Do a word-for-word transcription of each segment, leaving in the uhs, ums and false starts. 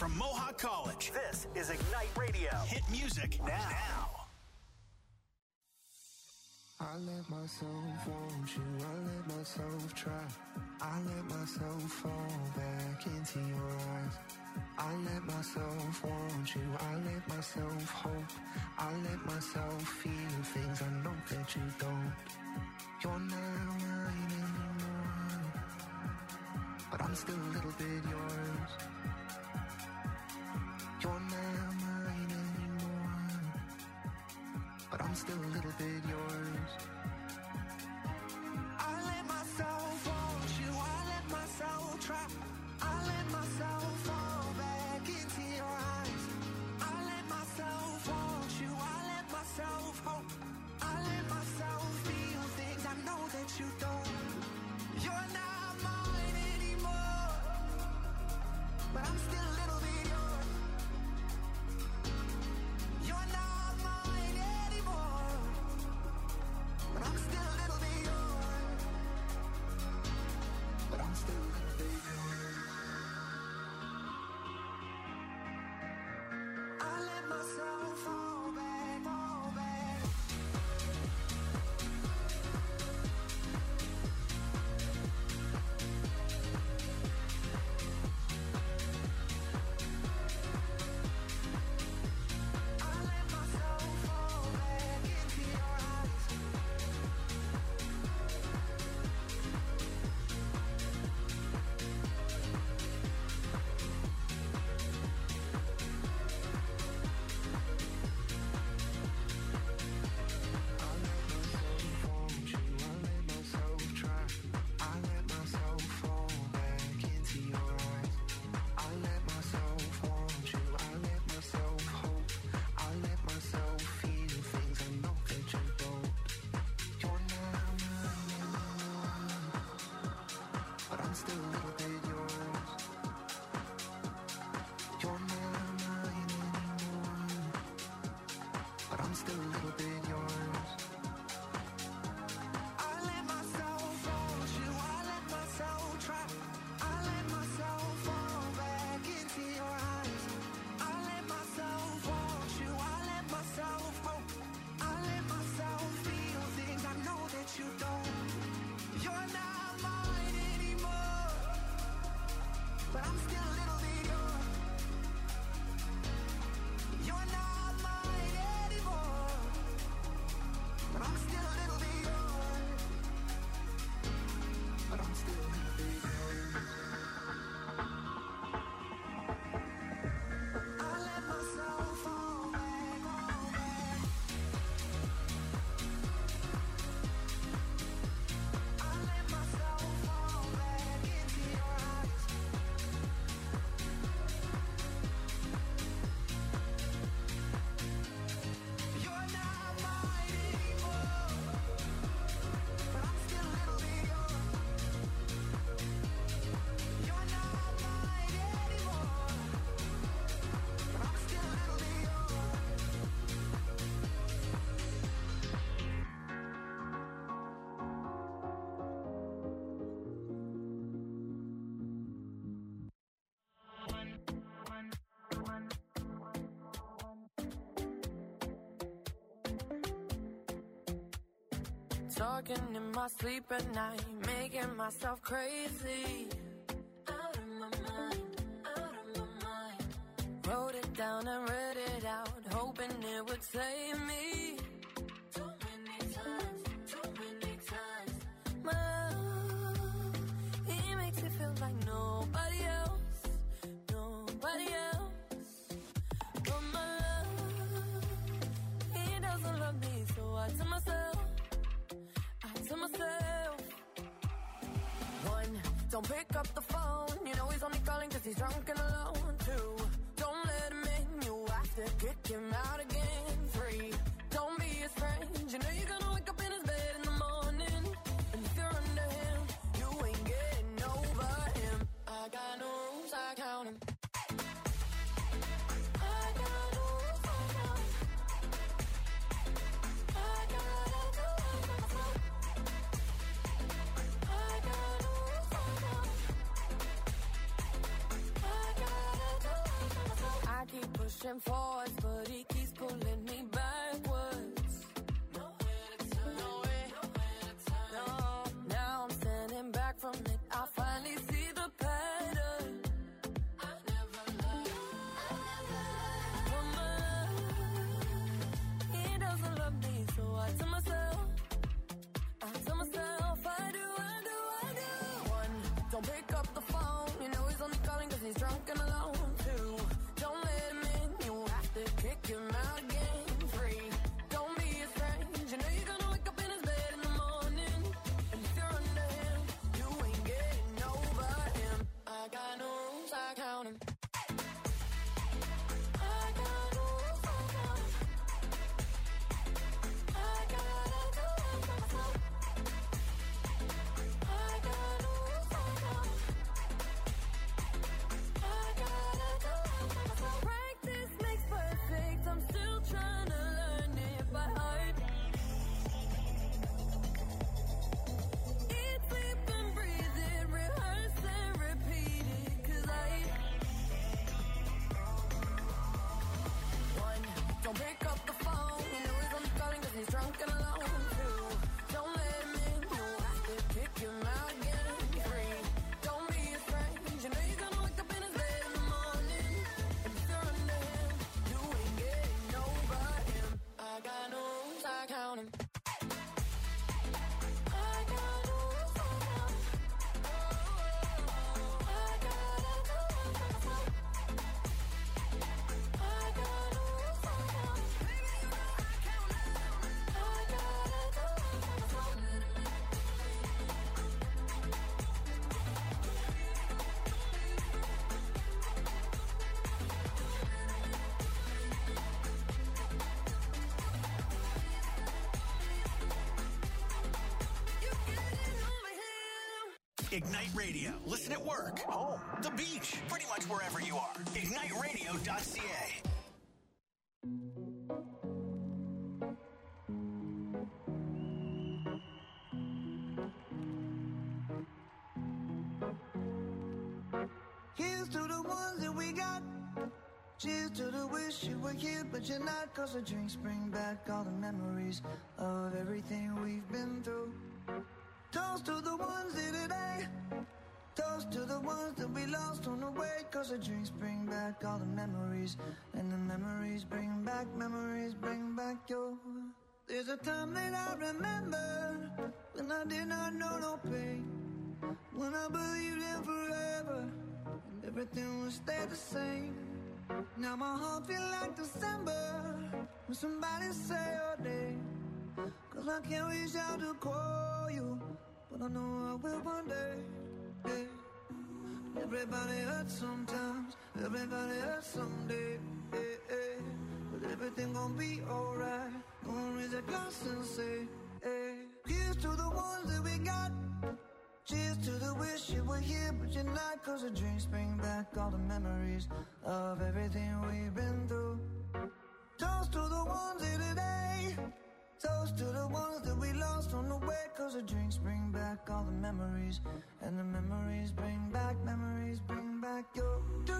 from Mohawk College. This is Ignite Radio. Hit music now. I let myself want you, I let myself try. I let myself fall back into your eyes. I let myself want you, I let myself hope. I let myself feel things I know that you don't. You're not mine anymore, but I'm still a little bit yours. You're not mine anymore, but I'm still a little bit yours. I let myself want you, I let myself try. I let myself fall back into your eyes. I let myself want you, I let myself hope. I let myself feel things I know that you don't. You're not mine anymore, but I'm still a little bit yours. You're not mine anymore, but I'm still a little bit yours. But I'm still a little bit yours. I let myself fall back, fall back. I let myself fall back into your eyes. I let myself want you, I let myself try. I let myself fall back into your eyes. I let myself want you, I let myself hope. I let myself feel things I know that you don't. You're not mine anymore, but I'm still a little bit yours. You're not mine anymore, but I'm still a little bit yours. I let myself want you, I let myself try. I let myself fall back into your eyes. I let myself want you, I let myself hope. I let myself feel things I know that you don't. You're not mine anymore, but I'm still a little bit yours. You're not mine anymore, but I'm still a little bit yours. But I'm still a little bit yours. I let myself fall back, fall back. I let myself fall back into your eyes. You're not mine anymore, but I'm still a little bit yours. You're not mine anymore, but I'm still a little bit yours. Talking in my sleep at night, making myself crazy. Out of my mind, out of my mind. Wrote it down and read it out, hoping it would save me. Too many times, too many times. My love, he makes it feel like nobody else, nobody else. But my love, he doesn't love me, so I tell myself, to myself. One, don't pick up the phone. You know he's only calling cause he's drunk and alone. Two, don't let him in. You have to kick him out again. Three, don't be his friend. You know you're gonna wake up in his bed in the morning. And if you're under him, you ain't getting over him. I got no rules, I count him. I got no rules, I count him. I gotta do it myself. I got no rules, I count him. pushing forwards, but he keeps pulling me backwards. Nowhere to turn, nowhere, nowhere to turn. No, now I'm standing back from it. I finally see the pattern. I never loved, I never loved. For my love, he doesn't love me, so I tell myself, I tell myself, I do, I do, I do. One, don't pick up the phone. You know he's only calling 'cause he's drunk and alone. Two, don't let him in. You have to kick him out again. Three, don't be a strange. You know you're gonna wake up in his bed in the morning. And if you're under him, you ain't getting over him. I got no rules, I count him. I got no rules, I count him. I gotta do it myself. I got no rules, I count him. I gotta do it myself. Practice makes perfect. I'm still trying to learn it by heart. Eat, sleep, and breathe it. Rehearse and repeat it. 'Cause I One, don't pick up the phone. You know he's only calling 'cause he's drunk and alone. Two, don't let him in. You have to kick him out again. Three, don't be a strange. You know you're gonna wake up in his bed in the morning. And if you're under him, you ain't getting over him. I got no rules, I count him. I got no rules, I count him. I gotta do it myself. I got no rules, I count him. Baby, you know I count him. I gotta do it myself. You getting over him. Ignite Radio. Listen at work, home, the beach, pretty much wherever you are. ignite radio dot c a. Here's to the ones that we got. Cheers to the wish you were here, but you're not. 'Cause the drinks bring back all the memories of everything we've been through. Toast to the ones here today. Toast to the ones that we lost on the way. 'Cause the drinks bring back all the memories. And the memories bring back, memories bring back your. There's a time that I remember when I did not know no pain. When I believed in forever and everything would stay the same. Now my heart feel like December when somebody say your name. 'Cause I can't reach out to call you, but I know I will one day. Yeah. Everybody hurts sometimes, everybody hurts someday. Yeah, yeah. But everything gon' be alright. Gonna raise a glass and say, hey. Here's to the ones that we got. Cheers to the wish you were here, but you're not. 'Cause the drinks bring back all the memories of everything we've been through. Toast to the ones here today. Toast to the ones that we lost on the way. 'Cause the drinks bring back all the memories. And the memories bring back, memories bring back your.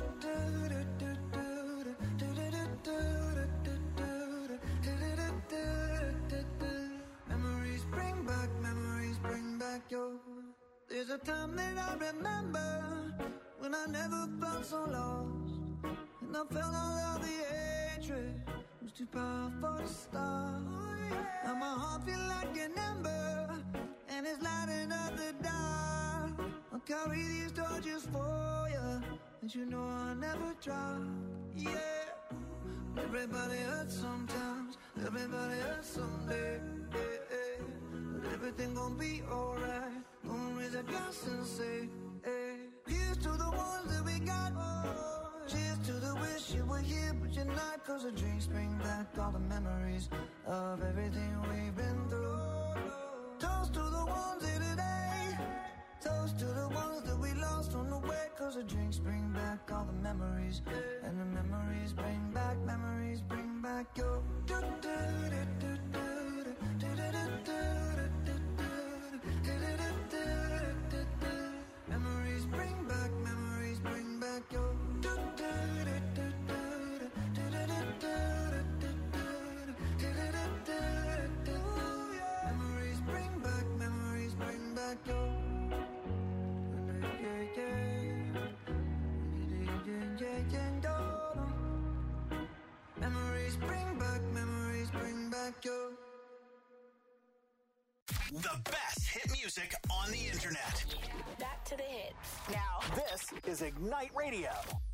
Memories bring back, memories bring back your. There's a time that I remember when I never felt so lost. And I felt all of the hatred was too powerful to stop. Now my heart feel like an ember and it's lighting up the dark. I'll carry these torches for you, and you know I'll never drop. Yeah. Everybody hurts sometimes, everybody hurts someday. Yeah, yeah. But everything gon' be alright. Gonna raise a glass and say, hey. Here's to the ones that we got. Cheers to the wish you were here, but you're not. 'Cause the drinks bring back all the memories of everything we've been through. Toast to the ones here today. Toast to the ones that we lost on the way. 'Cause the drinks bring back all the memories. And the memories bring back, memories bring back your. Memories bring back, memories bring back your. The best hit music on the internet. Back to the hits. Now, this is Ignite Radio.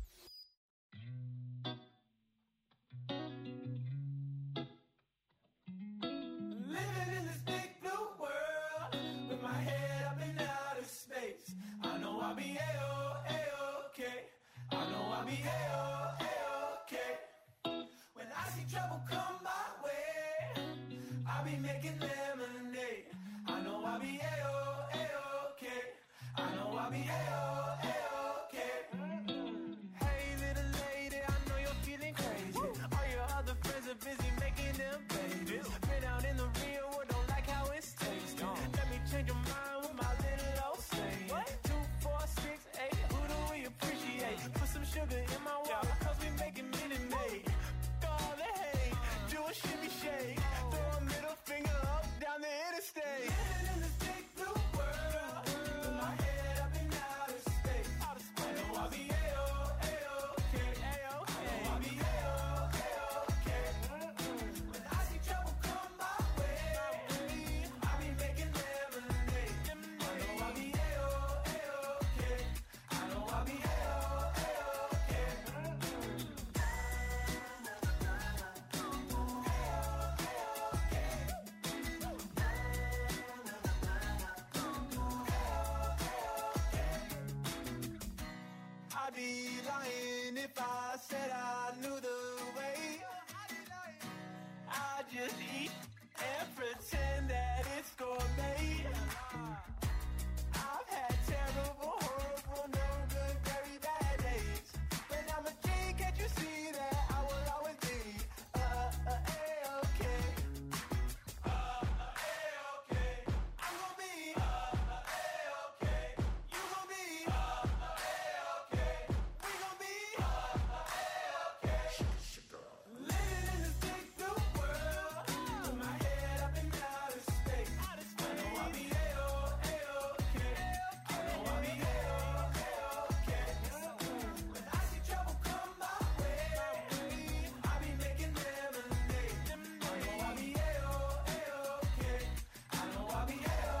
Living in this big blue world with my head up in outer space. I know I'll be A-O, A-okay. I know I'll be A-O, A-okay. When I see trouble come my way, I'll be making lemonade. I know I'll be A-O, A-okay. I know I'll be A-O, A-okay. Hey little lady, I know you're feeling crazy. All your other friends are busy making them babies. Been out in the real world, don't like how it's tasting. Let me change your mind with my little old saying. Two, four, six, eight, who do we appreciate? Put some sugar in my water, cause we making Minute Maid. All the hate, do a shimmy shake. Throw a middle finger up down the interstate. Living in this big blue world with my head up in outer space. I know I'll be A-O, A-okay. I know I'll be A-O, A-okay. When I see trouble come my way, I'll be making lemonade. I know I'll be A-O, A-okay. I know I'll be A-O, A-okay. I'd be lying if I said I knew the way. I just eat and pretend that it's gourmet. I've had terrible, horrible, no good, very bad days. But I'm a G, can't you see that I will always be uh, uh, A-okay. Uh, uh, A-okay. I'm gonna be uh, uh, A-okay. You gonna be uh, uh, A-okay. We gonna be uh, uh, A-okay. Living in this big blue world with my head up in outer space. I know I'll be A-O, A-okay. I know I'll be A-O, A-okay. When I see trouble come my way, I'll be making lemonade. I know I'll be A-O, A-okay. I know I'll be A-O,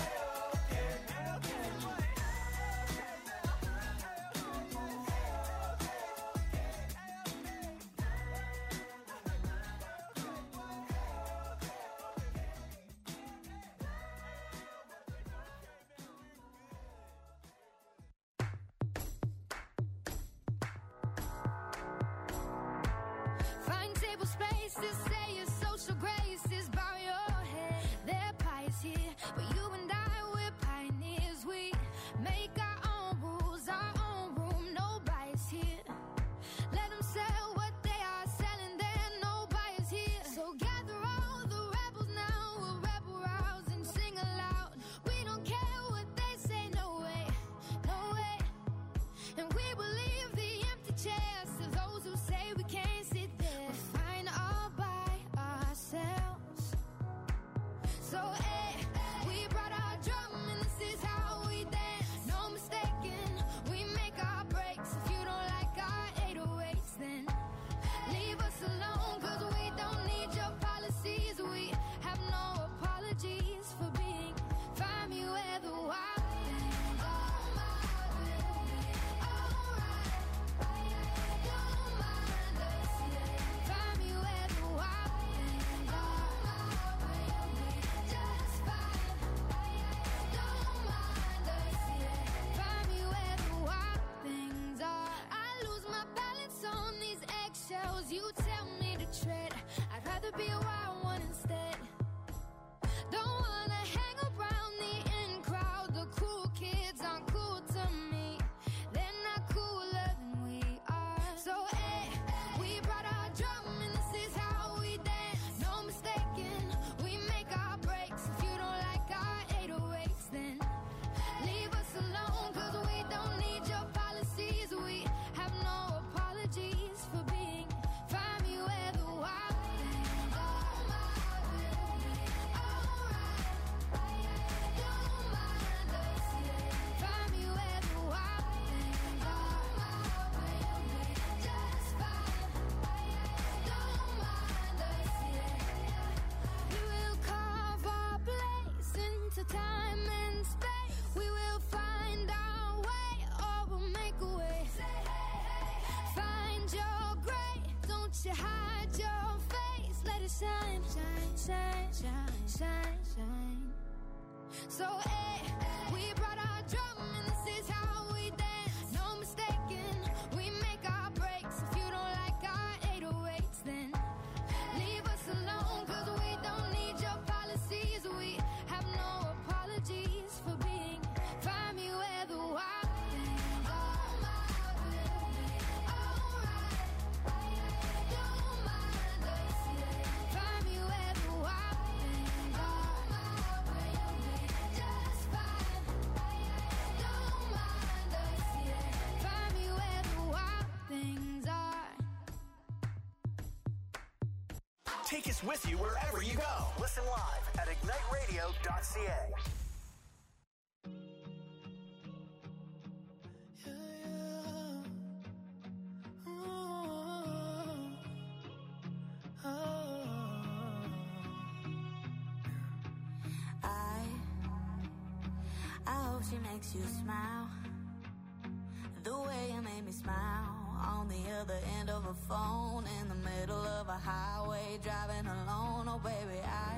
Find table spaces, say your social graces, bow your head. They're pious here, but you and I, we're pioneers. We make our own rules, our own room, no bias here. Let them sell what they are selling, there no bias here. So gather all the rebels now, we'll rebel rouse and sing aloud. We don't care what they say, no way, no way. And we will leave the empty chairs to those who say we can't sit there. We're fine all by ourselves. So, eh, we brought our drum and this is how we dance. No mistaking, we make our breaks. If you don't like our eight oh eights, then leave us alone, cause we don't need your policies. We have no apologies for being. Find me where the wild things are. Don't mind us, find me where the wild things are. Just fine. Don't mind us, find me where the wild things are. I lose my balance on these eggshells. You tell me to tread. I'd rather be a wild one instead. Don't wanna hang around the in crowd. The cool kids aren't cool to me. They're not cooler than we are. So, eh, we brought our drum and this is how we dance. No mistaking, we make our breaks. If you don't like our eight oh eights, then leave us alone, cause we don't need your policies. We have no apologies for being. Find me where the wild things are. you hide your face, let it shine, shine, shine, shine, shine, shine. So, hey, we brought our drum and this is how we dance. No mistaking, we make our breaks. If you don't like our eight oh eights, then leave us alone, cause we don't need your policies. We have no apologies for being. Find me where the wild things are. Alright, don't mind us. Find me where the wild things are. Just fine. Don't mind us. Find me where the wild things are. Take us with you wherever you go. Listen live at ignite radio dot c a. I, I hope she makes you smile. The way you made me smile on the other end of a phone in the middle of a highway driving alone. Oh baby, I,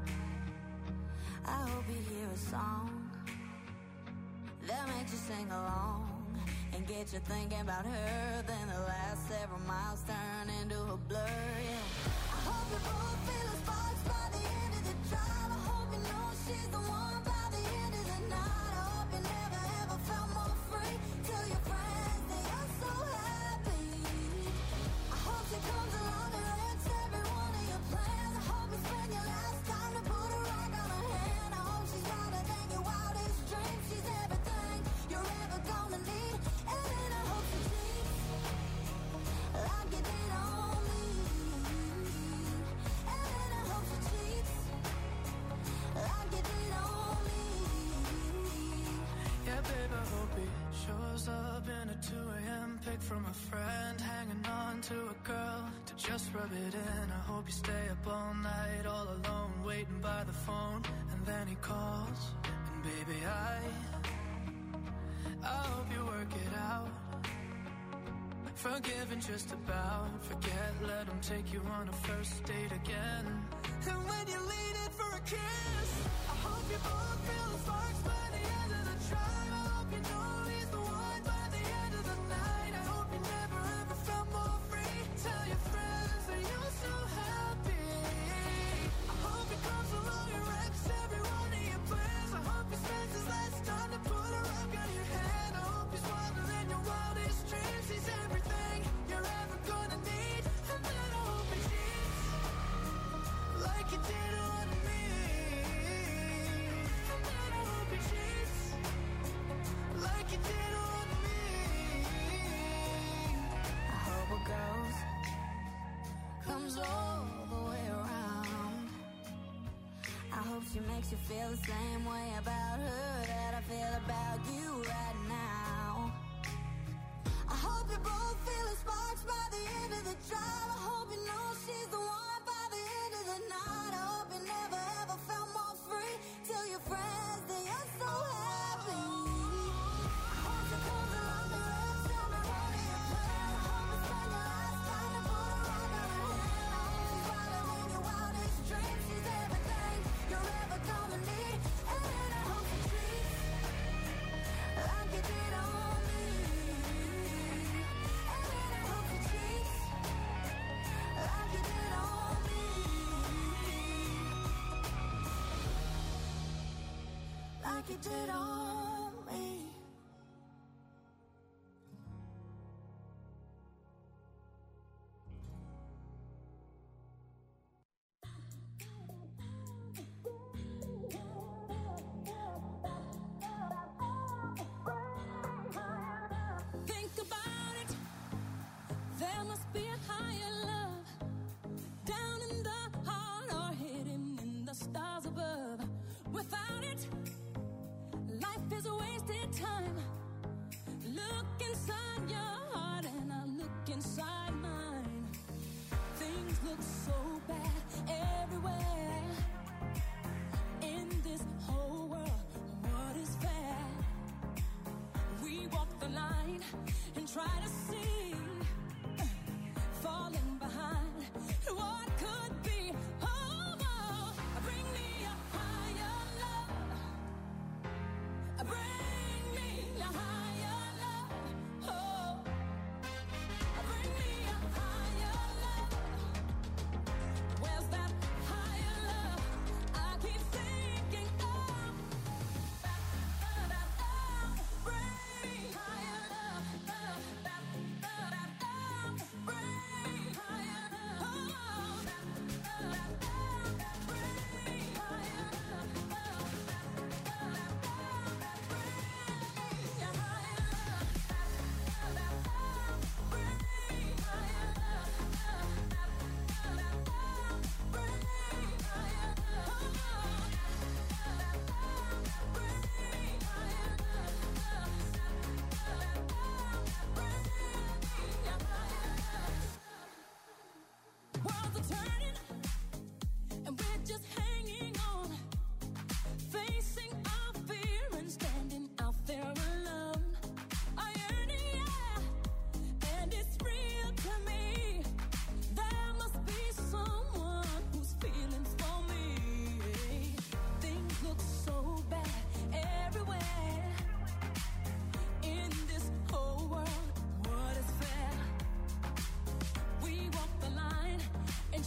I hope you hear a song that makes you sing along and get you thinking about her. Then the last several miles turn into a blur. Yeah. I hope you both feel the sparks by the end of the drive. I hope you know she's the one by the end of the night. I hope you never ever felt more free. Tell your friends that you're so happy. I hope she comes along and wrecks every one of your plans. I hope you spend your last time to put a rock on her hand. I hope she's wilder than your wildest dreams. She's everything you're ever gonna need. And then I hope she cheats like you did on me. And then I hope she cheats like you did on me. Yeah, babe, I hope he shows up in a two a.m. pic from a friend, hanging on to a girl to just rub it in. I hope you stay up all night, all alone, waiting by the phone, and then he calls, and baby, I, I hope you work it out. Forgiving just about, forget, let him take you on a first date again. And when you lean in for a kiss, I hope you both feel the sparks by the end of the drive. I hope you know he's the one by the end of the night. I hope you never ever felt more free. Tell your friends that you're so happy. I hope he comes along and wrecks every one of your plans. I hope he spends his last time to put a rock on your hand. I hope he's wilder than your wildest dreams. He's everything you're ever gonna need. And then I hope he cheats like you did on me. And then I hope he cheats like you did on me. I hope it goes, comes all the way around. I hope she makes you feel the same way about her that I feel about you right now. I hope you both feel the sparks by the end of the drive. I hope you know she's the one by the end of the night. I hope you never ever felt more free. Tell your friends that you're so happy. I hope she comes along and wrecks every one of your plans. I hope you spend your last time to put a rock on her hand. I hope she's wilder than your wildest dreams. She's everything you're ever gonna need. And then I hope she treats like you did on me. And then I hope she treats like you did on me. Like you did on me. Think about it. There must be a higher love down in the heart or hidden in the stars above. Without it, life is a wasted time. Look inside your heart and I look inside mine. Things look so bad everywhere. In this whole world, what is fair? We walk the line and try to see, falling behind.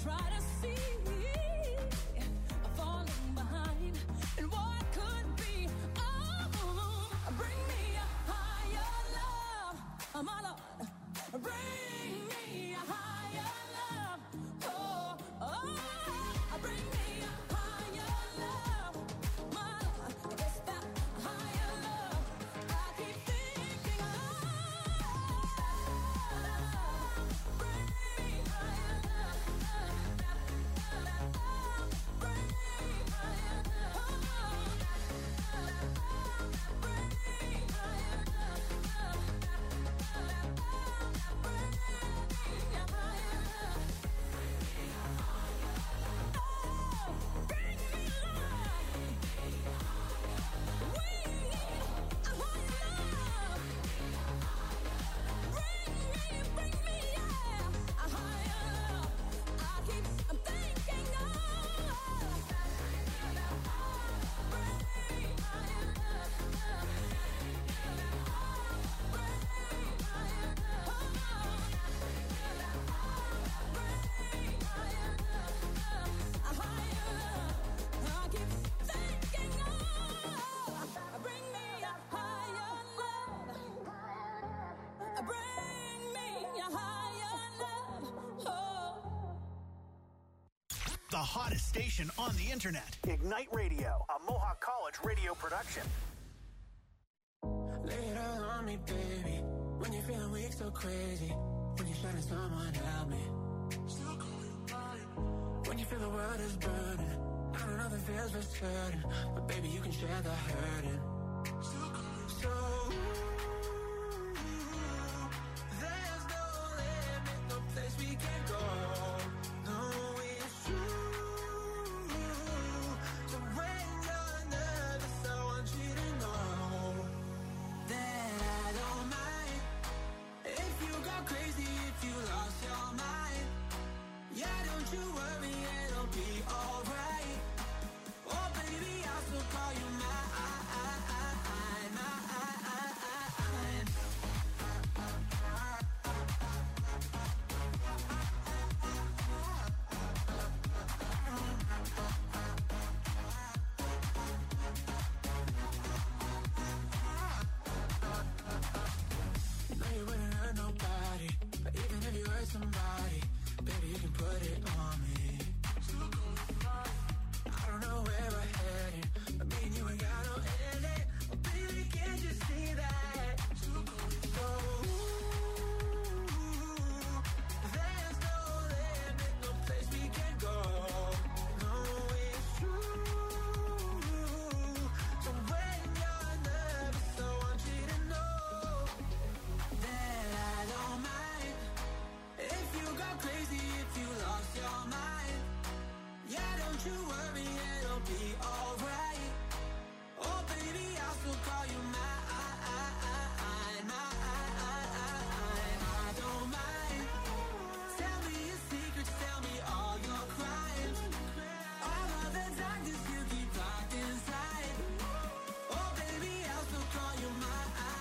try to see falling behind and what could be. Oh, bring me a higher love, my Lord. Bring me a higher love. Oh, oh, bring me a higher love, my Lord. It's that higher love I keep thinking of. Bring me higher love. Bring me higher The hottest station on the internet. Ignite Radio, a Mohawk College radio production. Lay it all on me, baby. When you're feeling weak, so crazy. When you're shining, someone help me. Still call you mine. When you feel the world is burning. I don't know the feels for certain, but baby, you can share the hurting. Still call you so. There's no limit, no place we can go. No, it's true. So when you're nervous, I want you to know that I don't mind if you go crazy, if you lost your mind. Yeah, don't you worry, it'll be alright. Oh baby, I'll still call you mine. No, you wouldn't hurt nobody, but even if you hurt somebody, baby, you can put it on me. I don't know where we're heading, but me and you ain't got no ending. Oh, baby, can't you see that? So, there's no limit, no place we can go. No, it's true. So when you're nervous, I want you to know that I don't mind if you go crazy, if you lost your mind. Yeah, don't you worry, it'll be alright. Oh baby, I'll still call you mine. I don't mind. Tell me your secrets, tell me all your crimes. All of the darkness you keep locked inside. Oh baby, I'll still call you mine.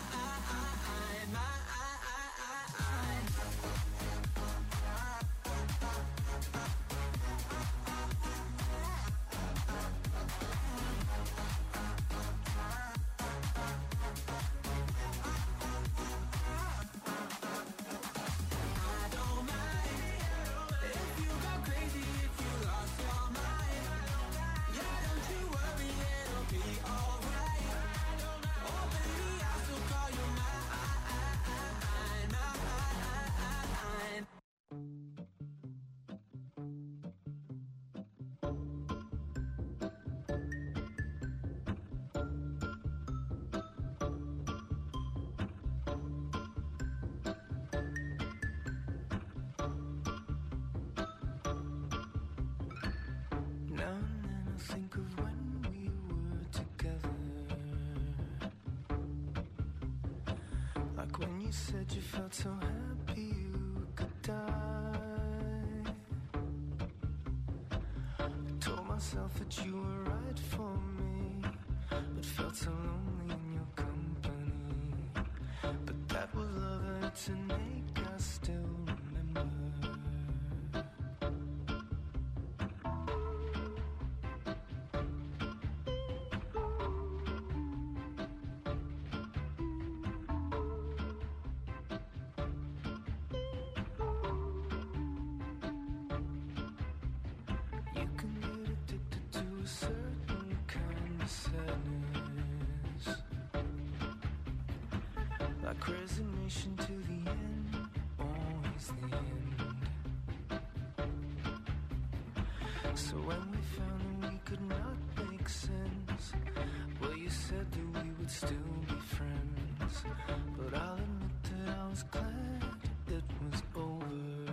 Now and then I think of when we were together. Like when you said you felt so happy you could die. I told myself that you were right for me, but felt so lonely in your company. But that was love, and to make I still remember. So when we found that we could not make sense, well, you said that we would still be friends. But I'll admit that I was glad it was over.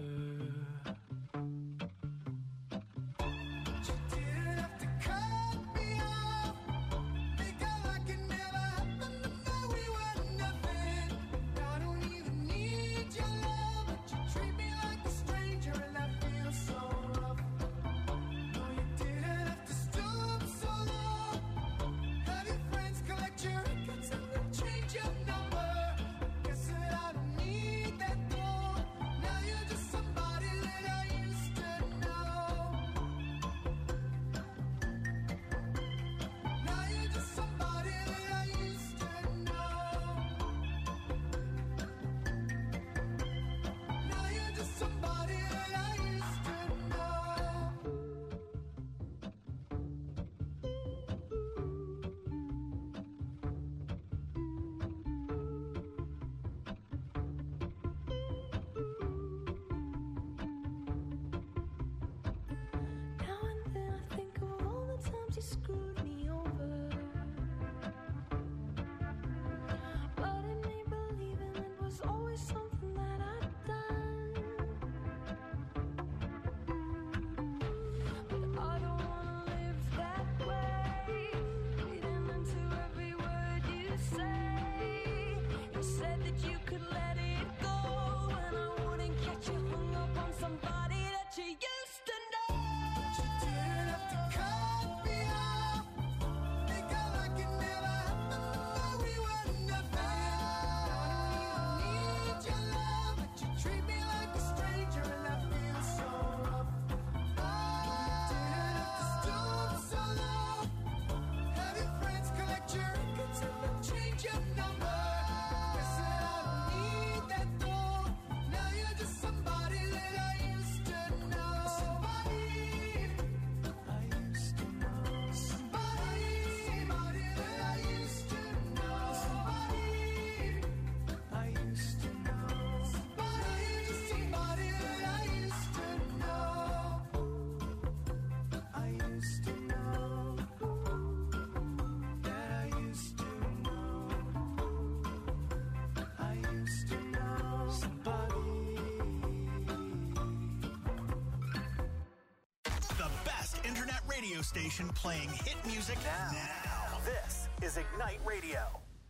Radio station playing hit music now. now. This is Ignite Radio.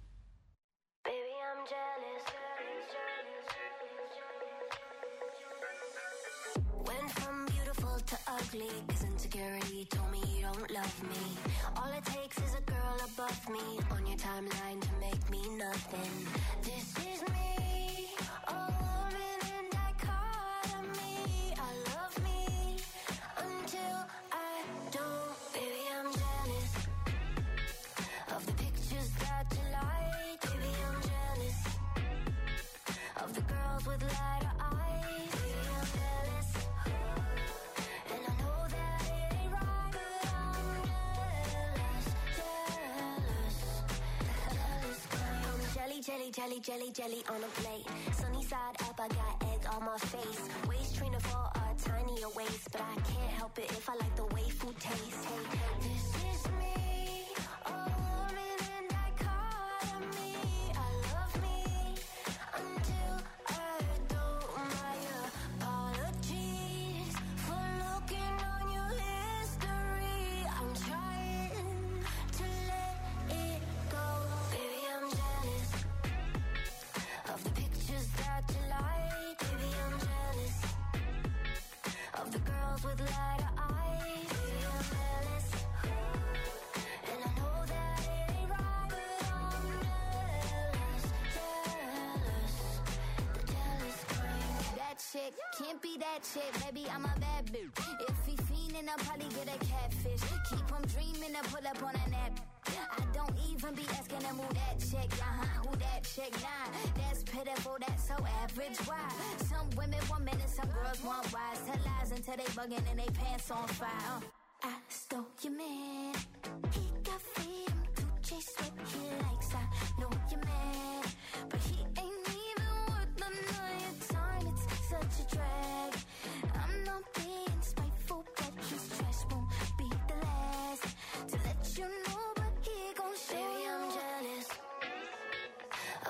Baby, I'm jealous. Went from beautiful to ugly, cause insecurity told me you don't love me. All it takes is a girl above me on your timeline to make me nothing. This is me, a woman in dichotomy. I love me until I don't. Baby, I'm jealous of the pictures that you like. Baby, I'm jealous of the girls with lighter eyes. Baby, I'm jealous, and I know that it ain't right, but I'm jealous, jealous, jealous. I'm jelly, jelly, jelly, jelly, jelly on a plate. Sunny side up, I got egg on my face. Waist trainer for a tinier waist, but I can't help it if I like the way food tastes. Hey, this is me, a woman in dichotomy. I love me until I don't. My apologies for looking on your history. I'm trying to let it go. Baby, I'm jealous of the pictures that you like. Baby, I'm jealous of the girls with lighter eyes. Baby, I'm jealous, and I know that it ain't right, but I'm jealous, jealous, the jealous kind. That chick can't be that chick, baby, I'm a bad bitch. If he fiendin', I'll probably get a catfish. Keep him dreamin' to pull up on a nap. I don't even be asking him who that chick, uh-huh, who that chick, nah. That's pitiful, that's so average, why? Some women want men and some girls want wise. Tell lies until they buggin' and they pants on fire. uh. I stole your man, he got freedom to chase what he likes. I know you're mad, but he ain't even worth none of your time. It's such a drag. I'm not being spiteful, but he's trash.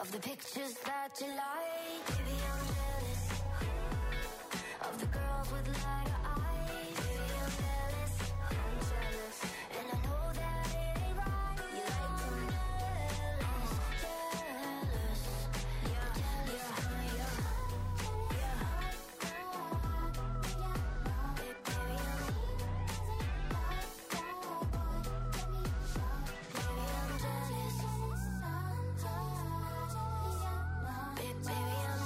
of the pictures that you like. Baby, I'm jealous of the girls with lighter eyes. Baby, I'm jealous, I'm jealous, and I know that it ain't right. You like them jealous, jealous, yeah, jealous, yeah, yeah, yeah. Baby, baby, I'm, baby, I'm jealous. Baby, baby, I'm,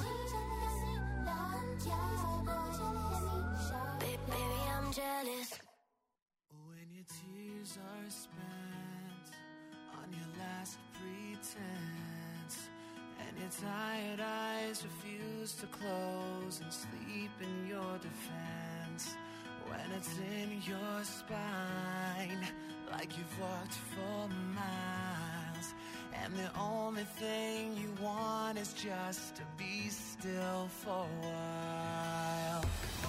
baby, baby, I'm jealous. When your tears are spent on your last pretense, and your tired eyes refuse to close and sleep in your defense, when it's in your spine like you've walked for miles, and the only thing you want is just to be still for a while.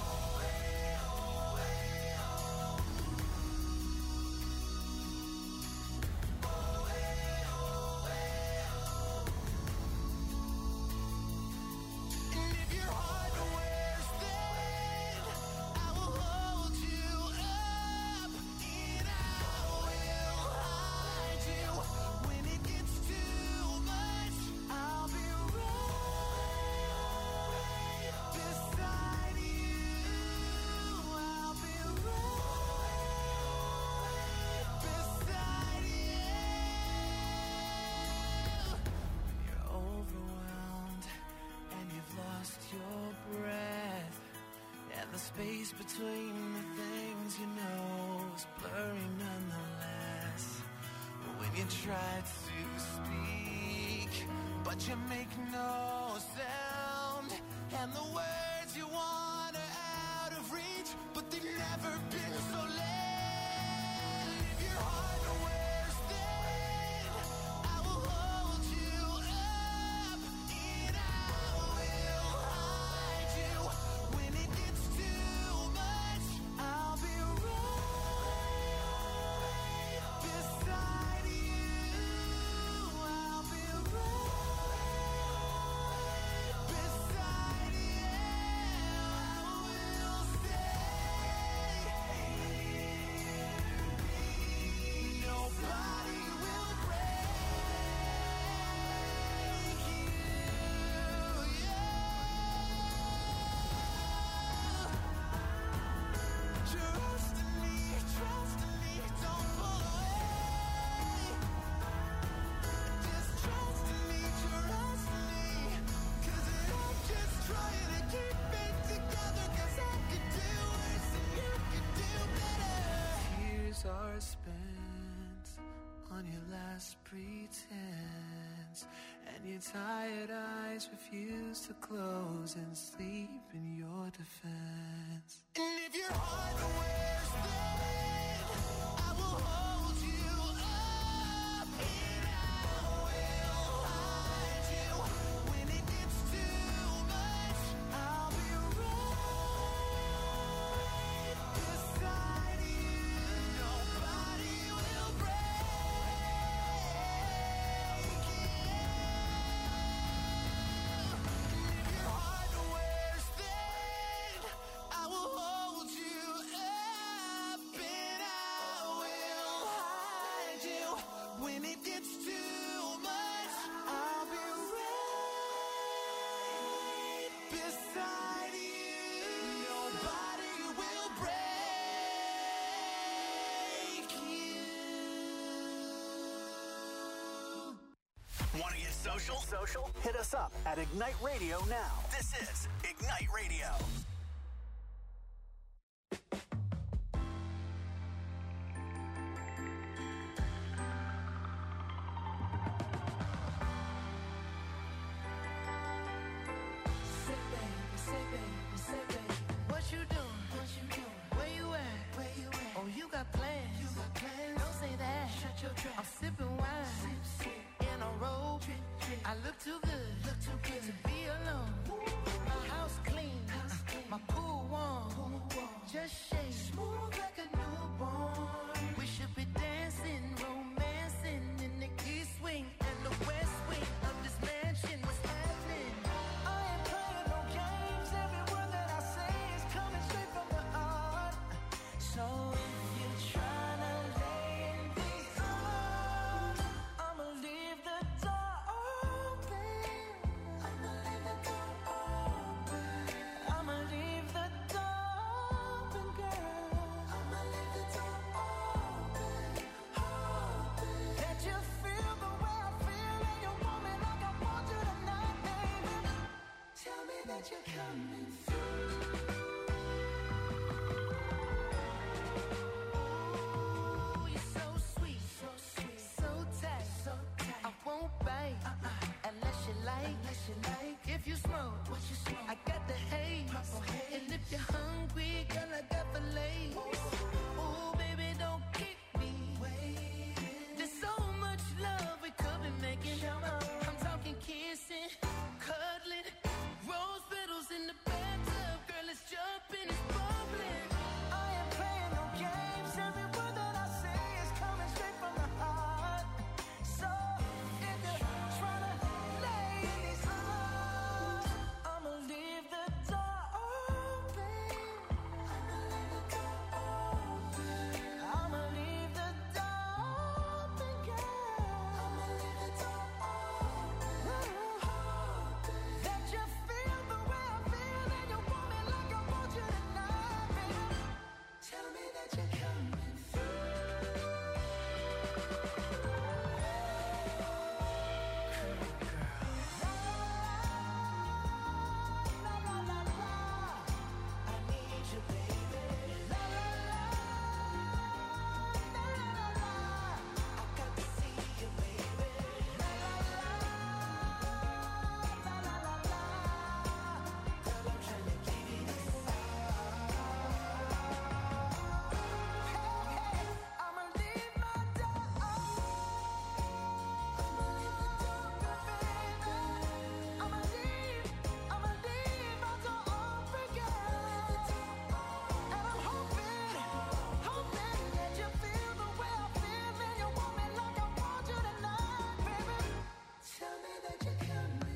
Space between the things you know is blurry nonetheless. When you try to speak, but you make no sound, and the words you want are out of reach, but they've never been so late. If your heart wears thin, I will hold you up, and I will hide you. When it gets too much, I'll be right beside you. I'll be right beside you. I will stay. Nobody will break you. Trust in me, trust in me, don't pull away. Just trust in me, trust in me, 'cause I'm just trying to keep it together, 'cause I could do worse and you could do better. Tears are spent on your last pretense, and your tired eyes refuse to close and sleep in your defense. And if your heart wears thin, I will hold you up, and I will hide you. When it gets too much, I'll be right beside you. Nobody will break you. If your heart wears thin, I will hold you up, and I will hide you. When it gets too much, I'll be right beside you. Nobody will break you. Want to get social? Social? Hit us up at Ignite Radio now. This is Ignite Radio. Say baby, say baby, say baby, what you doing? What you doing? Where you at? Where you at? Oh, you got plans? You got plans? Don't say that. Shut your trap. I'm sipping wine in a robe. I look too good, look too good to be alone. My house clean, my pool warm. Just shake smooth like a newborn. We should be dancing, romancing in the east wing and the west wing of this mansion. when it's public. I ain't playing no games. Every word that I say is coming straight from the heart. So if you're trying to lay in these arms, I'ma leave the door open. I'ma leave the door open, girl. I'ma leave the door open. That you feel the way I feel and you want me like I want you tonight, baby. Tell me that you're coming through. La la la la, I need you, baby. La la la, la la la la, I got to see you, baby. La la la, la la la la, girl, I'm trying to give you this song. Hey, hey, I'ma leave my door open. I'ma leave the door open, baby. I'ma leave, I'ma leave my door open, girl. And I'm hoping, hoping that you feel the way I feel and you want me like I want you tonight, baby. Tell me that you're coming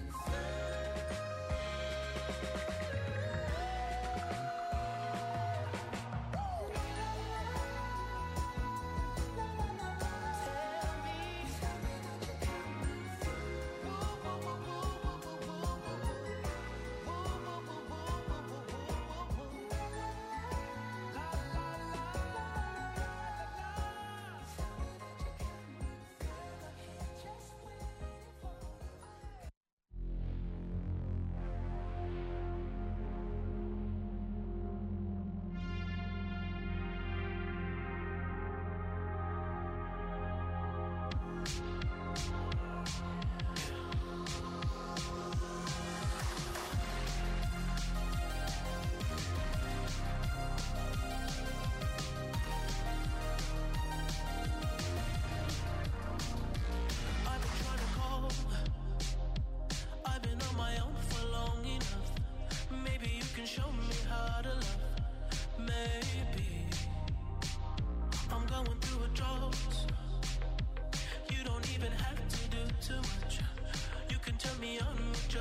I've been trying to call. I've been on my own for long enough. Maybe you can show me how to love. Maybe I'm going through a drought. You don't even have to do too much. You can turn me on with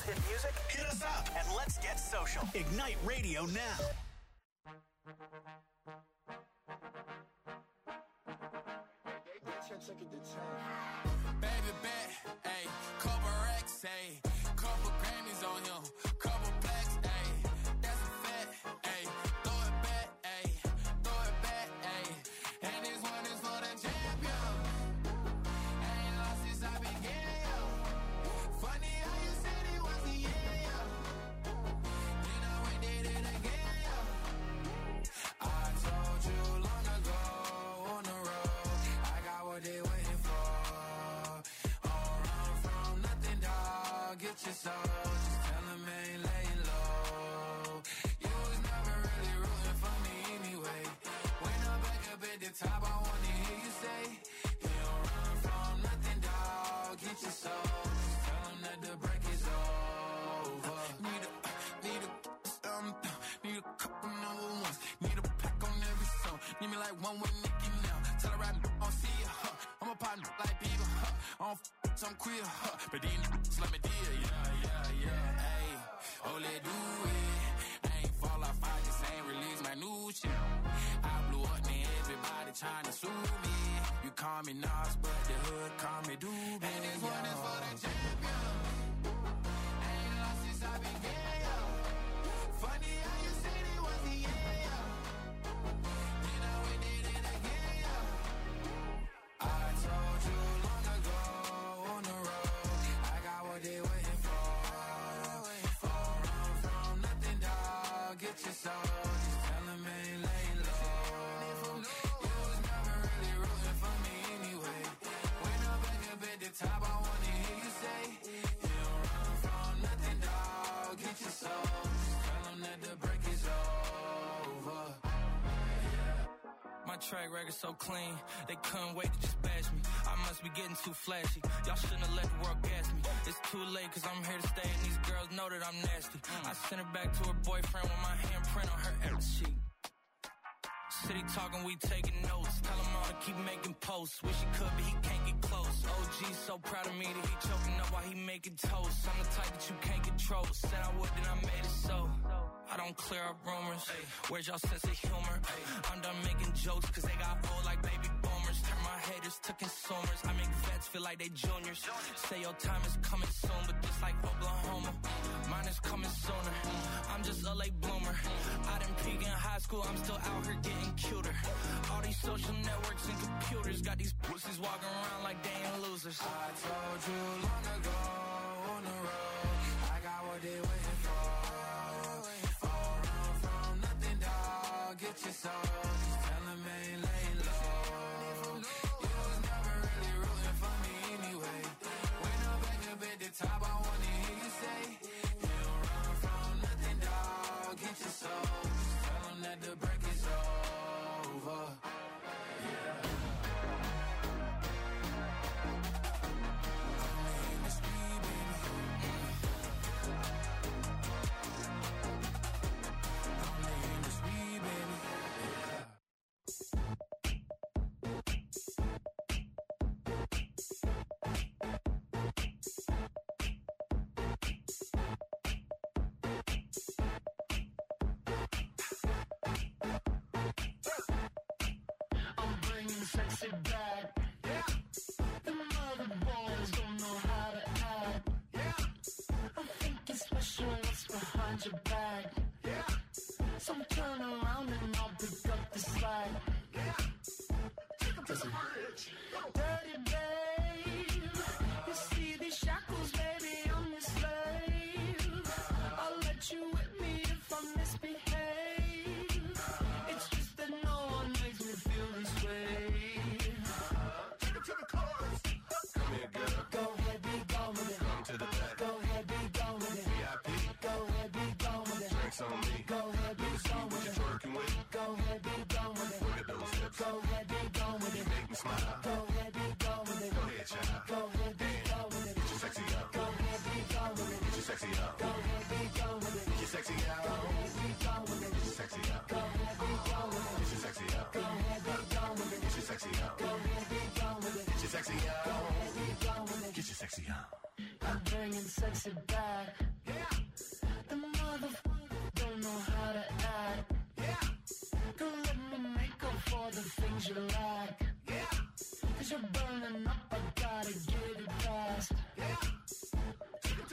love hit music? Hit us up and let's get social. Ignite Radio now. Baby bet, ayy, couple racks, ayy, couple Grammys on him, couple blacks, ayy, that's a fact, ayy, throw it back, ayy, throw it back, ayy, and this one is for the champion. I ain't lost since I began, yo. Funny how you said it was the end, yo. Then I went did it again, yo. I told you long ago on the road, I got what they waiting for. Get your soul, just tell him I ain't laying low. You was never really rooting for me anyway. When I'm back up at the top, I wanna hear you say, you don't run from nothing, dog. Get your soul, just tell him that the break is over. Need a, need a, um, need a couple number ones. Need a pack on every song. Need me like one with Nicki now. Tell her I don't see ya, huh. I'm a partner like people, huh. I don't f*** some queer, huh. But these niggas let me deal, yeah, yeah, yeah, ayy. Oh, let do it. I ain't fall off, I just ain't release my new shit. I blew up, man, everybody trying to sue me. You call me Nas, but the hood call me Doobie. And this one is for the champion. I ain't lost since I began, yo. Funny how you said it was the end, yo. Then I went did it again, yo. I told you long ago on the road, I got what they waiting for. Don't run from nothing, dog. Get your soul, just tell them I ain't laying low. You was never really rooting for me anyway. When I'm back up at the top, I wanna hear you say, you don't run from nothing, dog. Get your soul, just tell them that the break is over. My track record so clean, they couldn't wait to just bash me. I must be getting too flashy. Y'all shouldn't have let the world gas me. It's too late cause I'm here to stay and these girls know that I'm nasty. I sent her back to her boyfriend with my handprint on her every sheet. City talking, we taking notes. Tell him all to keep making posts. Wish he could, but he can't get close. O G's so proud of me that he choking up while he making toast. I'm the type that you can't control. Said I would, then I made it so. I don't clear up rumors. Where's y'all sense of humor? I'm done making jokes cause they got old like baby boomers. Turn my haters to consumers. I make vets feel like they juniors. Say your time is coming soon, but just like Oklahoma, mine is coming sooner. I'm just a late bloomer. I didn't peak in high school, I'm still out here getting cuter. All these social networks and computers got these pussies walking around like they ain't losers. I told you long ago on the road, I got what they waiting for. Don't run from nothing, dog. Get your soul, just tell them I ain't laying low. You was never really rooting for me anyway. When I'm back up at the top, I wanna hear you say, you don't run from nothing, dog. Get your soul, just tell them that the break is over. Yeah. Only in the street, baby. Only in the street, baby. I'm bringing sexy back. Yeah. The mother boys don't know how to act. Yeah. I'm thinking special, what's behind your back? Yeah. So turn around and I'll pick up the slack. Yeah. Take him to the bridge. Dirty babe, you see these shackles, baby, I'm your slave. I'll let you whip me if I misbehave. It's just that no one makes me feel this way. Take him to the cars. Come here, girl. Go ahead, be gone with it. Come to the back. Go ahead, be gone with it. V I P. Go ahead, be gone with it. Drinks on me. Go ahead, be gone with it. Twerking with. Go ahead, be gone with it. Look at those hips. Go ahead, be gone with it. Make me smile. Go ahead, be gone with it. Go ahead, child. Go ahead, be gone with it. Get your sexy out. Go ahead, be gone with it. Get your sexy out. Go ahead, be gone with it. Get your sexy out. Go ahead, be gone with it. Get your sexy out. Go ahead, be gone with it. Get your sexy out. Go ahead, be gone with it. Get your sexy out. Go ahead, be gone with it. Get your sexy out. Go ahead, be gone with it. Get your sexy out. I'm bringing sexy back.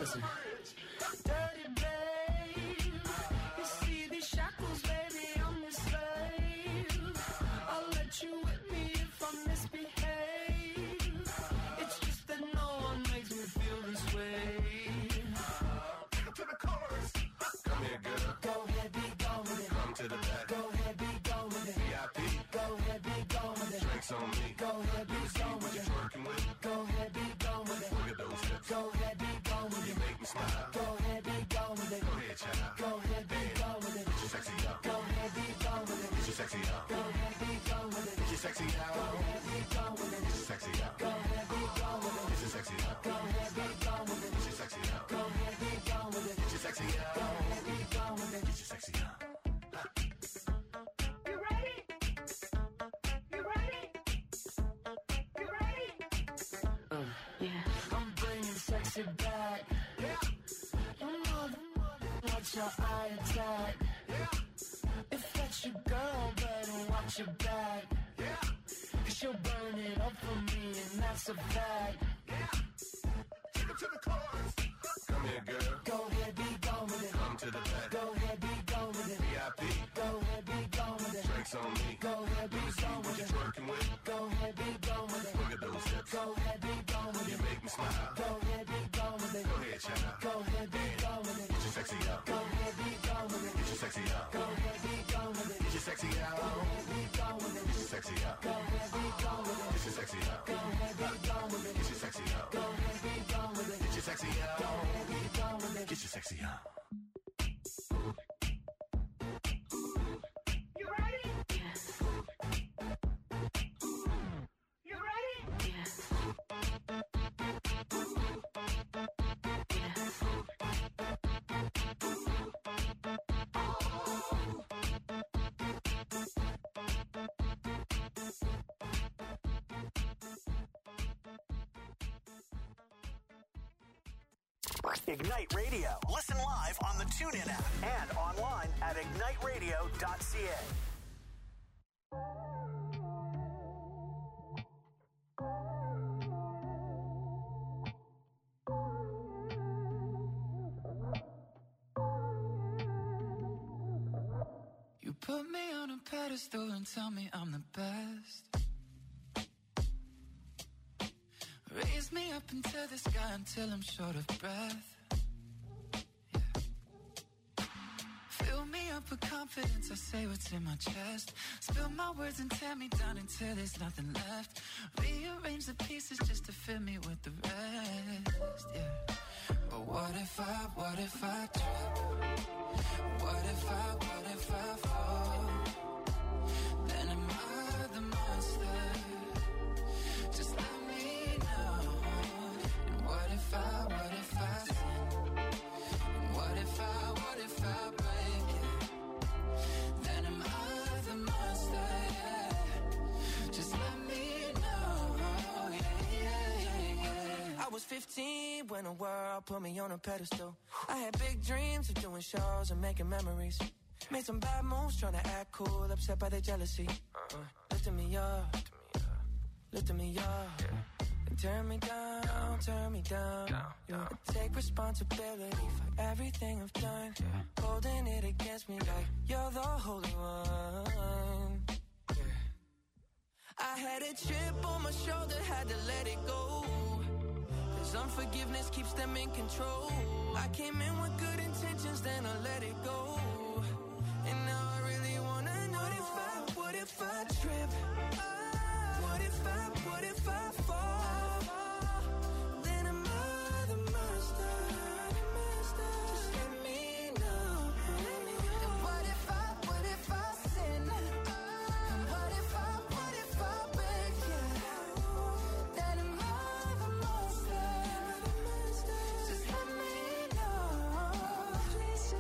listen. Dirty babe, you see these shackles, baby, I'm your slave. I'll let you whip me if I misbehave. It's just that no one makes me feel this way. Take it to the chorus. Come here, girl. Go ahead, be gone with it. Come to the back. Go ahead, be gone with it. V I P. Go ahead, be gone with it. Drinks on me. Go ahead, be gone with it. Working with. Go ahead, be gone with it. Look at those hips. Go ahead, be gone with You it. make me smile. Go ahead, be gone with it. Go ahead, child. Go ahead, be gone with it. Get your sexy out. Go ahead, be gone with it. Get your sexy out. Go ahead, be gone with it. Get your sexy out. Go ahead, be gone with it. Get your sexy out. Go ahead, be gone with it. Get your sexy out. Go ahead, be gone with it. Get your sexy out. Go ahead, be gone with it. Get your sexy out. Go ahead, be gone with it. Get your sexy out. You ready? You ready? You ready? Uh, yeah. I'm bringing sexy back. Yeah. You know the watch your eye attack. Yeah. If that's your girl, better watch your back. Yeah. Cause she'll burn it up for me, and that's a fact. Yeah. Take it to the chorus. Come here, girl. Go ahead, be gone with it. Come to the back. Go ahead, be gone with it. V I P. Go ahead, be gone with it. Drinks on me. Go ahead, be gone What with you it. twerking with? Go ahead, be gone with it. Look at those hips. Go ahead, be gone with You it. make me smile. Go ahead, be gone with it. Go ahead, child. Go ahead, be gone with it. Get your sexy out. Go ahead, be gone with it. Get your sexy out. Go ahead, be gone with it. Get your sexy out. Go ahead, be gone with it. Get your sexy out. Go ahead, be gone with it. Get your sexy out. Go ahead, be gone with it. Get your sexy out. Go ahead, be gone with it. Get your sexy out. Go ahead, be gone with it. Get your sexy out. You ready? Yes. You ready? Yes. Ignite Radio. Listen live on the TuneIn app and online at ignite radio dot c a. You put me on a pedestal and tell me I'm the best. Raise me up into the sky until I'm short of breath. Yeah. Fill me up with confidence, I say what's in my chest. Spill my words and tear me down until there's nothing left. Rearrange the pieces just to fill me with the rest. Yeah. But what if I, what if I trip? What if I, what if I fall? Then am I the monster? Just let me know. And what if I, what if I sin? And what if I, what if I break it? Then am I the monster? Yeah. Just let me know. Yeah, yeah, yeah, yeah. I was fifteen when the world put me on a pedestal. I had big dreams of doing shows and making memories. Made some bad moves trying to act cool, upset by their jealousy. Uh, lifting me up, lifting me up. And turn me down, turn me down. Yeah. I take responsibility for everything I've done. Holding it against me like you're the holy one. Yeah. I had a chip on my shoulder, had to let it go. Cause unforgiveness keeps them in control. I came in with good intentions, then I let it go. And now I really wanna know, what if I, what if I trip? What if I, what if I fall? Then am I the monster? Just let me know. And what if I, what if I sin? And what if I, what if I break you? Then am I the monster? Just let me know. Please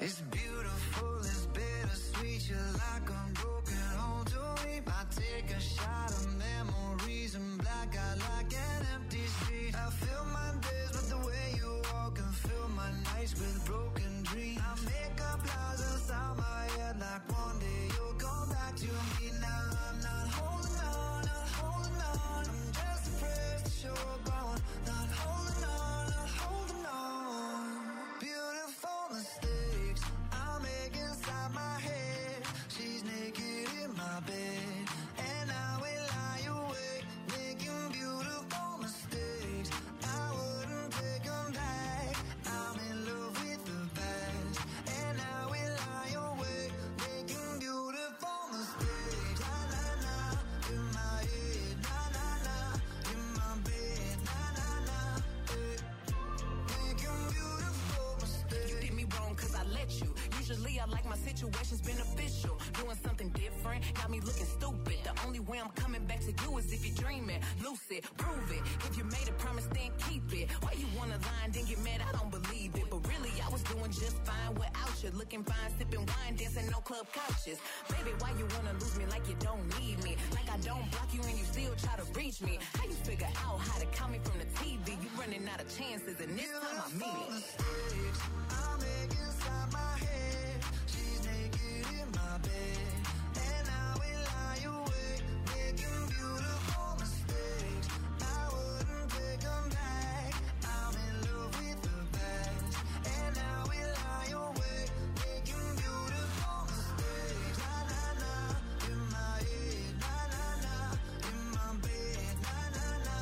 It's beautiful, it's bittersweet. You're like a broken home to me. I take a shot of memories and black out like an empty street. I fill my days with the way you walk and fill my nights with broken dreams. I make up lies inside my head like one day you'll come back to me. Now I'm not holding on, not holding on. I'm just afraid that you're gone. Not holding on, not holding on. Beautiful mistakes I make inside my head. She's naked in my bed, and I will lie awake, making beautiful mistakes. I wouldn't take them back. I'm in love with the past, and I will lie awake, making beautiful mistakes. Na na na, in my head, na na na, in my bed, na na na, eh. Making beautiful mistakes. You did me wrong cause I let you. Usually I like my situations beneficial. Doing something different got me looking stupid. The only way I'm coming back to you is if you're dreaming. Lucid, prove it. If you made a promise, then keep it. Why you wanna lie and then get mad? I don't believe it. But really, I was doing just fine without you. Looking fine, sipping wine, dancing on club couches. Baby, why you wanna lose me like you don't need me? Like I don't block you and you still try to reach me. How you figure out how to count me from the T V? You running out of chances and this time I mean it. Mistakes I make inside my head. She's naked in my bed, and I will lie awake, making beautiful mistakes. I wouldn't take them back. I'm in love with the past, and I will lie awake, making beautiful mistakes. Na na na, in my head, na na na, in my bed, na na na,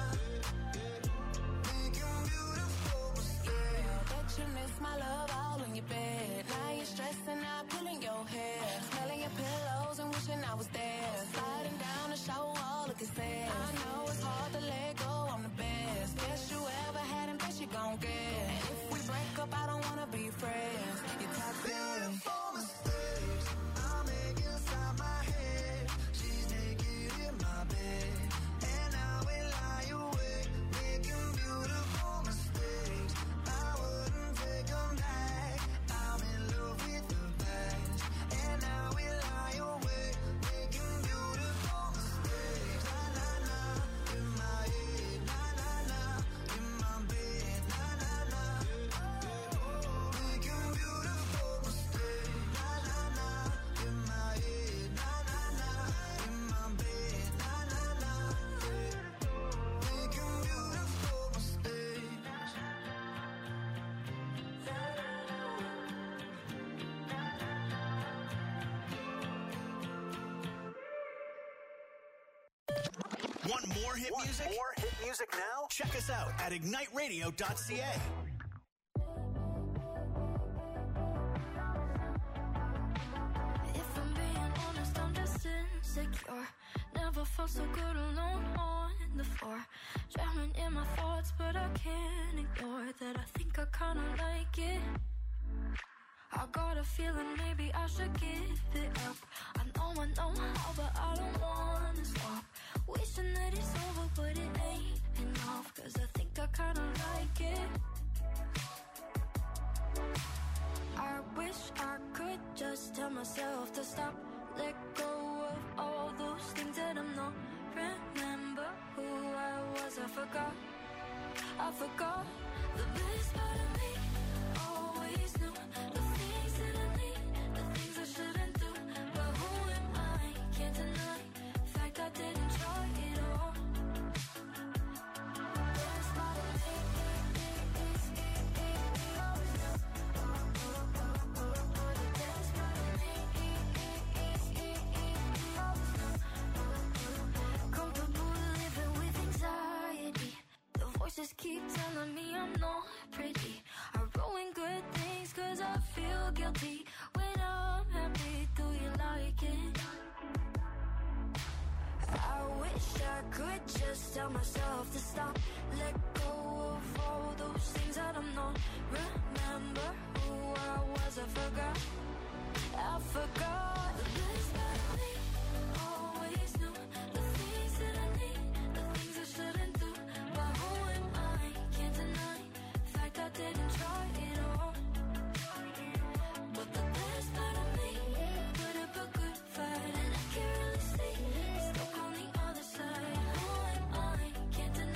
making beautiful mistakes. Bet you miss my love all in your bed. Now you're stressing out, pulling your hair, smelling your pillows and wishing I was there. Sliding down the shower wall, looking sad. I know it's hard to let go, I'm the best. Best you ever had and best you gon' get. And if we break up, I don't wanna be friends. You're toxic. Beautiful mistakes I make inside my head. She's naked in my bed, and I will lie awake, making beautiful mistakes. I wouldn't take them back. I'm in love with the past, and I will lie awake, making beautiful mistakes. Na na na, in my head, na na na, in my bed, na na na, making beautiful mistakes. Na na na, in my head, na na na, in my bed, na na na, making beautiful mistakes. Want more hit Want music? more hit music now? Check us out at ignite radio dot c a. If I'm being honest, I'm just insecure. Never felt so good alone on the floor. Drowning in my thoughts, but I can't ignore that. I think I kinda like it. I got a feeling maybe I should give it up. I know I know how, but I don't wanna stop. Wishing that it's over, but it ain't enough. Cause I think I kinda like it. I wish I could just tell myself to stop. Let go of all those things that I'm not. Remember who I was, I forgot. I forgot the best part of me. Always knew the things that I need, the things I shouldn't do. But who am I? Can't deny the fact I didn't try it all. Best part of me is always know. The best part of me is always know. Comfortable living with anxiety. The voices keep telling me I'm not pretty. I ruin good things cause I feel guilty. When I'm happy, do you like it? I wish I could just tell myself to stop. Let go of all those things that I'm not. Remember who I was, I forgot. I forgot the best part of me. Always knew